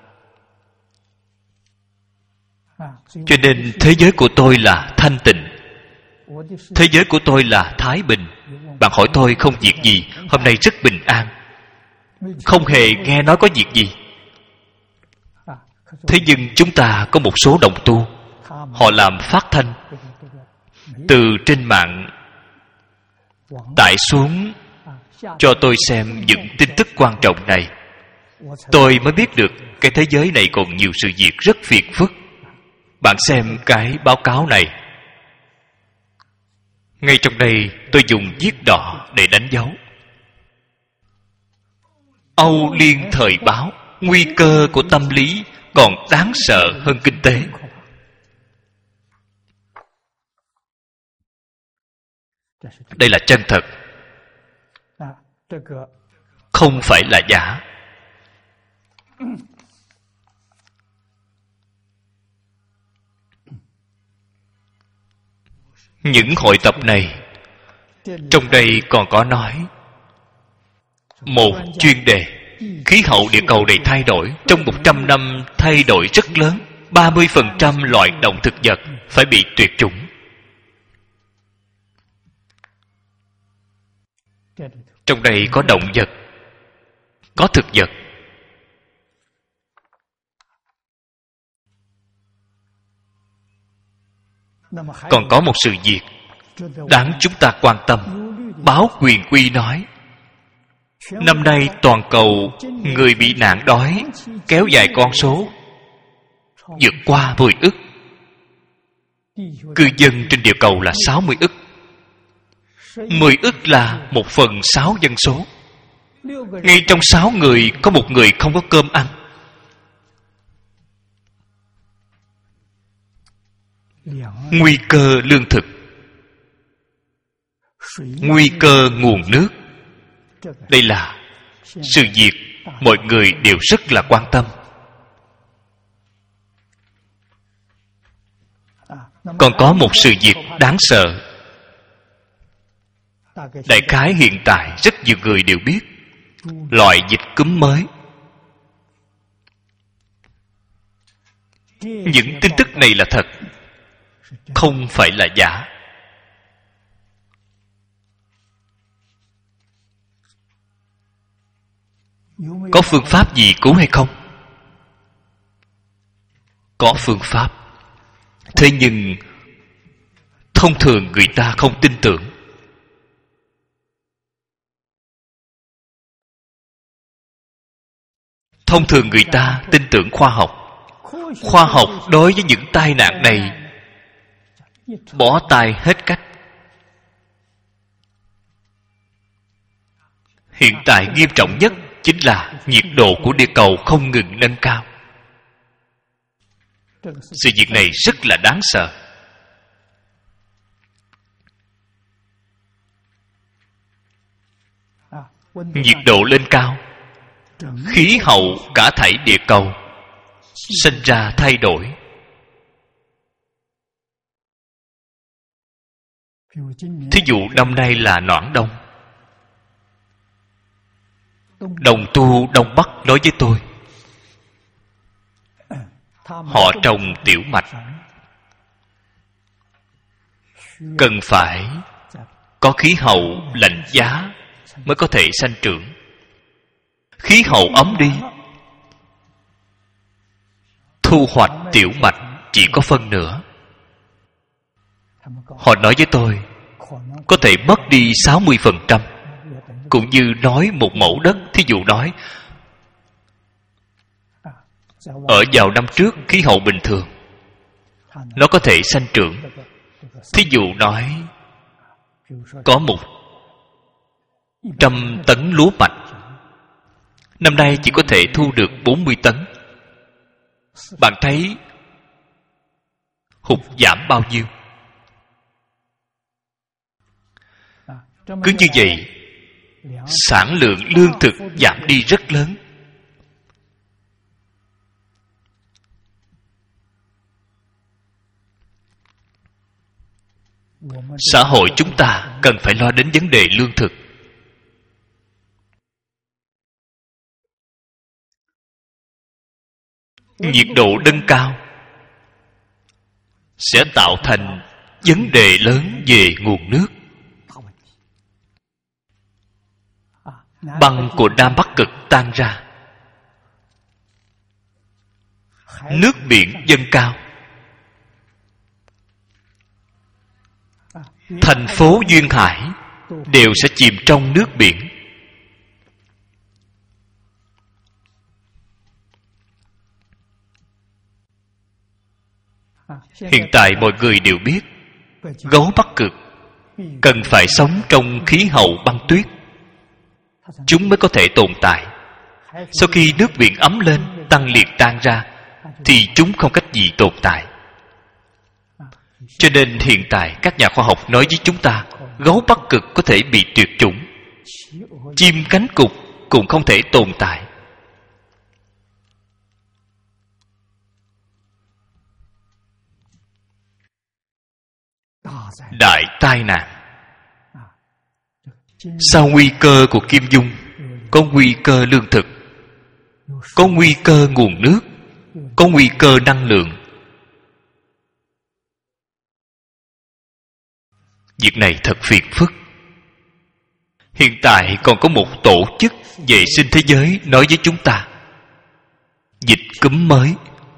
Cho nên thế giới của tôi là thanh tịnh, thế giới của tôi là thái bình. Bạn hỏi tôi không việc gì, hôm nay rất bình an, không hề nghe nói có việc gì. Thế nhưng chúng ta có một số đồng tu, họ làm phát thanh, từ trên mạng tải xuống cho tôi xem những tin tức quan trọng này. Tôi mới biết được cái thế giới này còn nhiều sự việc rất phiền phức. Bạn xem cái báo cáo này. Ngay trong đây tôi dùng viết đỏ để đánh dấu. Âu Liên Thời Báo, nguy cơ của tâm lý còn đáng sợ hơn kinh tế. Đây là chân thật, không phải là giả. Những hội tập này, trong đây còn có nói một chuyên đề khí hậu địa cầu này thay đổi. Trong một trăm năm thay đổi rất lớn. ba mươi phần trăm loại động thực vật phải bị tuyệt chủng. Trong đây có động vật, có thực vật. Còn có một sự việc đáng chúng ta quan tâm. Báo Quyền Uy nói, năm nay toàn cầu người bị nạn đói kéo dài con số vượt qua mười ức. Cư dân trên địa cầu là sáu mươi ức. mười ức là một phần sáu dân số. Ngay trong sáu người có một người không có cơm ăn. Nguy cơ lương thực, nguy cơ nguồn nước. Đây là sự việc mọi người đều rất là quan tâm. Còn có một sự việc đáng sợ. Đại khái hiện tại rất nhiều người đều biết loại dịch cúm mới. Những tin tức này là thật, không phải là giả. Có phương pháp gì cứu hay không? Có phương pháp. Thế nhưng thông thường người ta không tin tưởng. Thông thường người ta tin tưởng khoa học. Khoa học đối với những tai nạn này bó tay hết cách. Hiện tại nghiêm trọng nhất chính là nhiệt độ của địa cầu không ngừng nâng cao. Sự việc này rất là đáng sợ. Nhiệt độ lên cao, khí hậu cả thảy địa cầu sinh ra thay đổi. Thí dụ năm nay là noãn đông. Đồng tu Đông Bắc nói với tôi, họ trồng tiểu mạch cần phải có khí hậu lạnh giá mới có thể sanh trưởng. Khí hậu ấm đi, thu hoạch tiểu mạch chỉ có phân nửa. Họ nói với tôi có thể mất đi sáu mươi phần trăm. Cũng như nói một mẫu đất, thí dụ nói ở vào năm trước khí hậu bình thường, nó có thể sanh trưởng. Thí dụ nói có một trăm tấn lúa mạch, năm nay chỉ có thể thu được bốn mươi tấn. Bạn thấy hụt giảm bao nhiêu? Cứ như vậy, sản lượng lương thực giảm đi rất lớn. Xã hội chúng ta cần phải lo đến vấn đề lương thực. Nhiệt độ nâng cao sẽ tạo thành vấn đề lớn về nguồn nước. Băng của Nam Bắc Cực tan ra, nước biển dâng cao, thành phố duyên hải đều sẽ chìm trong nước biển. Hiện tại mọi người đều biết gấu Bắc Cực cần phải sống trong khí hậu băng tuyết, chúng mới có thể tồn tại. Sau khi nước biển ấm lên, tăng liệt tan ra, thì chúng không cách gì tồn tại. Cho nên hiện tại các nhà khoa học nói với chúng ta, gấu Bắc Cực có thể bị tuyệt chủng, chim cánh cụt cũng không thể tồn tại. Đại tai nạn. Sau nguy cơ của Kim Dung, có nguy cơ lương thực. có nguy cơ nguồn nước, có nguy cơ năng lượng. Việc này thật phiền phức. Hiện tại còn có một tổ chức vệ sinh thế giới nói với chúng ta dịch cúm mới.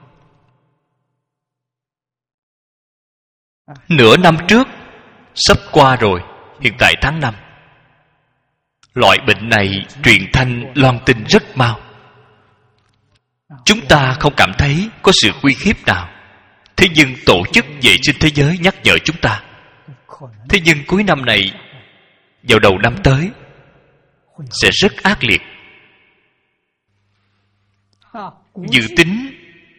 Nửa năm trước sắp qua rồi, hiện tại tháng năm. Loại bệnh này truyền thanh loan tin rất mau. Chúng ta không cảm thấy có sự uy hiếp nào. Thế nhưng tổ chức vệ sinh thế giới nhắc nhở chúng ta, thế nhưng cuối năm này, vào đầu năm tới sẽ rất ác liệt. Dự tính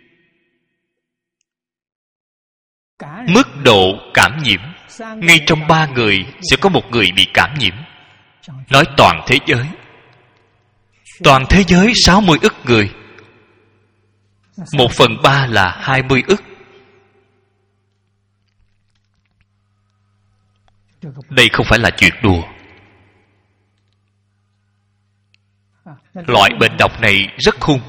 mức độ cảm nhiễm, ngay trong ba người sẽ có một người bị cảm nhiễm. Nói toàn thế giới, toàn thế giới sáu mươi ức người, một phần ba là hai mươi ức. Đây không phải là chuyện đùa. Loại bệnh độc này rất hung.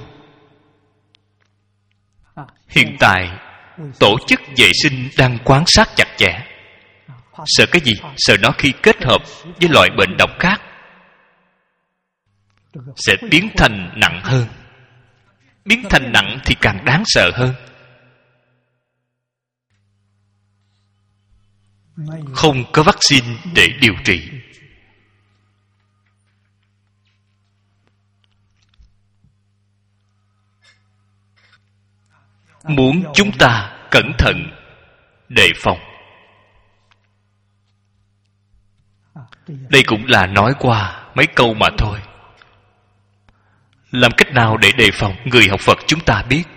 Hiện tại tổ chức vệ sinh đang quan sát chặt chẽ. Sợ cái gì? Sợ nó khi kết hợp với loại bệnh độc khác sẽ biến thành nặng hơn. Biến thành nặng thì càng đáng sợ hơn. Không có vaccine để điều trị. Muốn chúng ta cẩn thận đề phòng. Đây cũng là nói qua mấy câu mà thôi. Làm cách nào để đề phòng? Người học Phật chúng ta biết.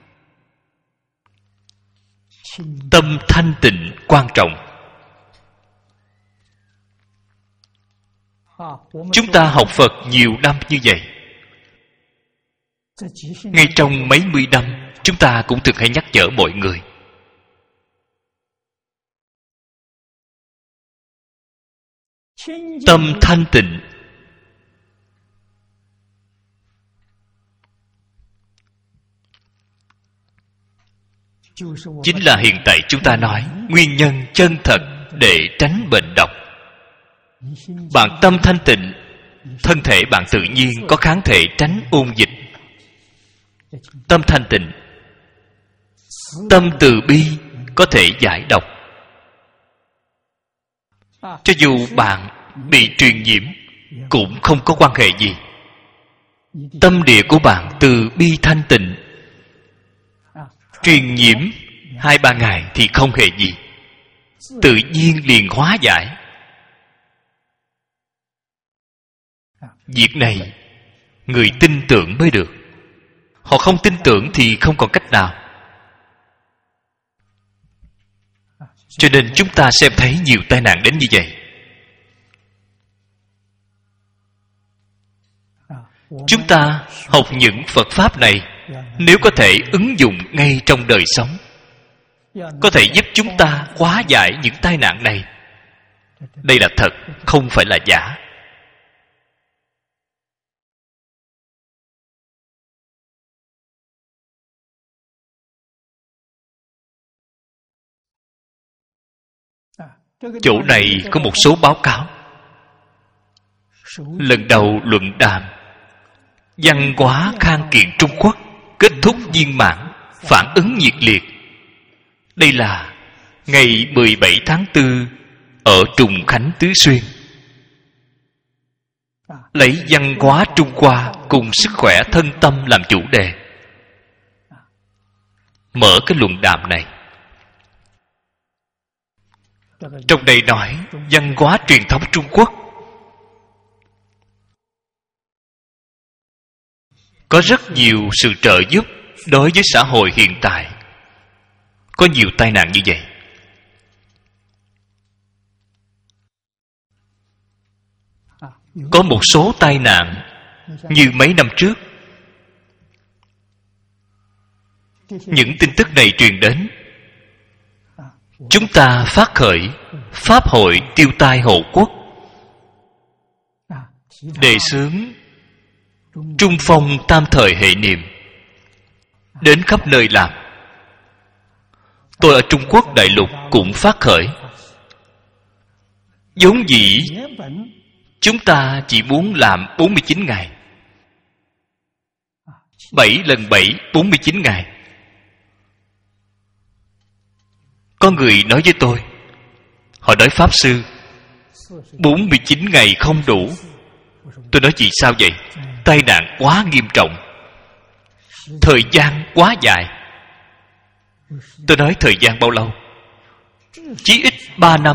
Tâm thanh tịnh quan trọng. Chúng ta học Phật nhiều năm như vậy, ngay trong mấy mươi năm chúng ta cũng thường hay nhắc nhở mọi người tâm thanh tịnh. Chính là hiện tại chúng ta nói nguyên nhân chân thật để tránh bệnh độc. Bạn tâm thanh tịnh, thân thể bạn tự nhiên có kháng thể tránh ôn dịch. Tâm thanh tịnh, tâm từ bi có thể giải độc. Cho dù bạn bị truyền nhiễm cũng không có quan hệ gì. Tâm địa của bạn từ bi thanh tịnh, truyền nhiễm hai ba ngày thì không hề gì, tự nhiên liền hóa giải. Việc này người tin tưởng mới được. Họ không tin tưởng thì không còn cách nào. Cho nên chúng ta xem thấy nhiều tai nạn đến như vậy. Chúng ta học những Phật Pháp này, nếu có thể ứng dụng ngay trong đời sống, có thể giúp chúng ta hóa giải những tai nạn này. Đây là thật, không phải là giả. Chỗ này có một số báo cáo. Lần đầu luận đàm văn hóa khang kiện Trung Quốc kết thúc viên mãn, phản ứng nhiệt liệt. Đây là ngày mười bảy tháng tư ở Trùng Khánh Tứ Xuyên. Lấy văn hóa Trung Hoa cùng sức khỏe thân tâm làm chủ đề, mở cái luận đàm này. Trong đây nói văn hóa truyền thống Trung Quốc có rất nhiều sự trợ giúp đối với xã hội hiện tại. Có nhiều tai nạn như vậy. Có một số tai nạn như mấy năm trước, những tin tức này truyền đến, chúng ta phát khởi Pháp hội tiêu tai hộ quốc, đề xướng Trung phong tam thời hệ niệm, đến khắp nơi làm. Tôi ở Trung Quốc đại lục cũng phát khởi. Vốn dĩ chúng ta chỉ muốn làm bốn mươi chín ngày. Bảy lần bảy, bốn mươi chín ngày. Có người nói với tôi, họ nói Pháp Sư, bốn mươi chín ngày không đủ. Tôi nói vì sao vậy? Tai nạn quá nghiêm trọng, thời gian quá dài. Tôi nói thời gian bao lâu? Chí ít ba năm.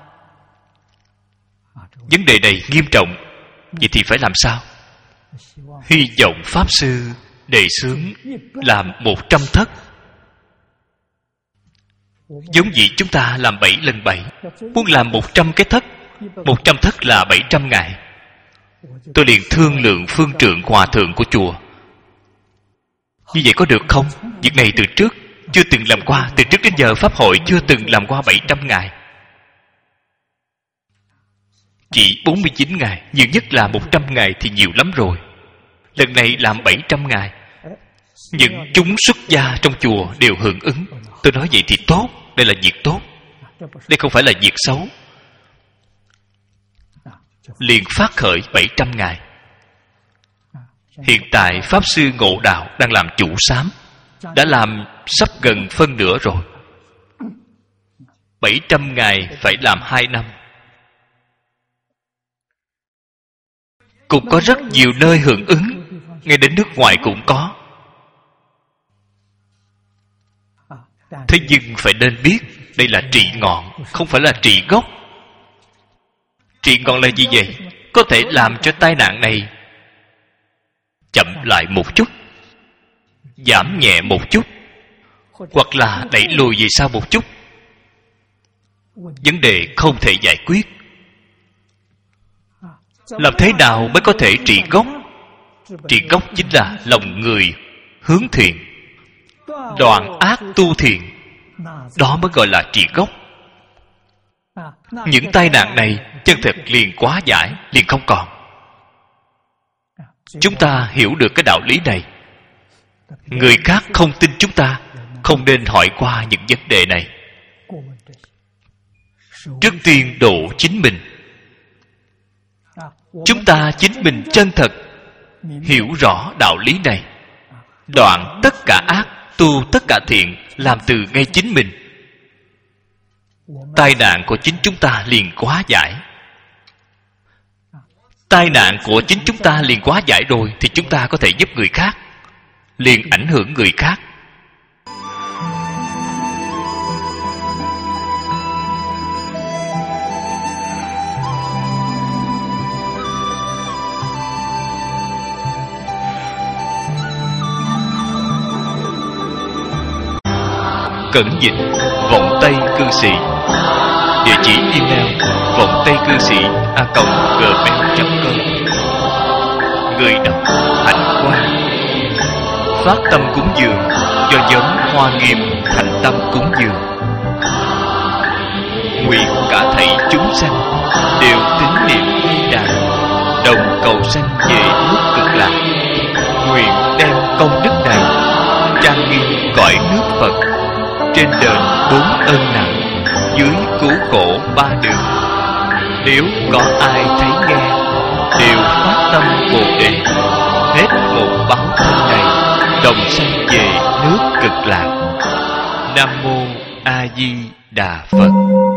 Vấn đề này nghiêm trọng. Vậy thì phải làm sao? Hy vọng Pháp Sư đề xướng làm một trăm thất. Giống dĩ chúng ta làm bảy lần bảy, muốn làm một trăm cái thất. Một trăm thất là bảy trăm ngày. Tôi liền thương lượng phương trượng hòa thượng của chùa. Như vậy có được không? Việc này từ trước chưa từng làm qua. Từ trước đến giờ Pháp hội chưa từng làm qua bảy trăm ngày. Chỉ bốn mươi chín ngày, nhiều nhất là một trăm ngày thì nhiều lắm rồi. Lần này làm bảy trăm ngày. Những chúng xuất gia trong chùa đều hưởng ứng. Tôi nói vậy thì tốt. Đây là việc tốt. Đây không phải là việc xấu. Liền phát khởi bảy trăm ngày. Hiện tại Pháp Sư Ngộ Đạo đang làm chủ xám, đã làm sắp gần phân nửa rồi. Bảy trăm ngày phải làm hai năm. Cũng có rất nhiều nơi hưởng ứng, ngay đến nước ngoài cũng có. Thế nhưng phải nên biết, đây là trị ngọn, không phải là trị gốc. Trị ngọn là gì vậy? Có thể làm cho tai nạn này chậm lại một chút, giảm nhẹ một chút, hoặc là đẩy lùi về sau một chút. Vấn đề không thể giải quyết. Làm thế nào mới có thể trị gốc? Trị gốc chính là lòng người hướng thiện, đoạn ác tu thiện. Đó mới gọi là trị gốc. Những tai nạn này chân thật liền quá giải, liền không còn. Chúng ta hiểu được cái đạo lý này. Người khác không tin chúng ta, không nên hỏi qua những vấn đề này. Trước tiên độ chính mình. Chúng ta chính mình chân thật hiểu rõ đạo lý này, đoạn tất cả ác, tu tất cả thiện, làm từ ngay chính mình. Tai nạn của chính chúng ta liền quá giải. Tai nạn của chính chúng ta liền quá giải rồi, thì chúng ta có thể giúp người khác, liền ảnh hưởng người khác. Cẩn dịch vọng tây cư sĩ. Địa chỉ email vọng tây cư sĩ a còng gmail chấm com. Người đọc Hạnh Quang. Phát tâm cúng dường do nhóm Hoa Nghiêm thành tâm cúng dường. Nguyện cả thảy chúng sanh đều tín niệm Di Đà, đồng cầu sanh về nước Cực Lạc. Nguyện đem công đức này trang nghiêm cõi nước Phật, trên đền bốn ân nặng, dưới cứu khổ ba đường. Nếu có ai thấy nghe, đều phát tâm Bồ Đề, hết một báo thân này, đồng sanh về nước Cực Lạc. Nam mô A Di Đà Phật.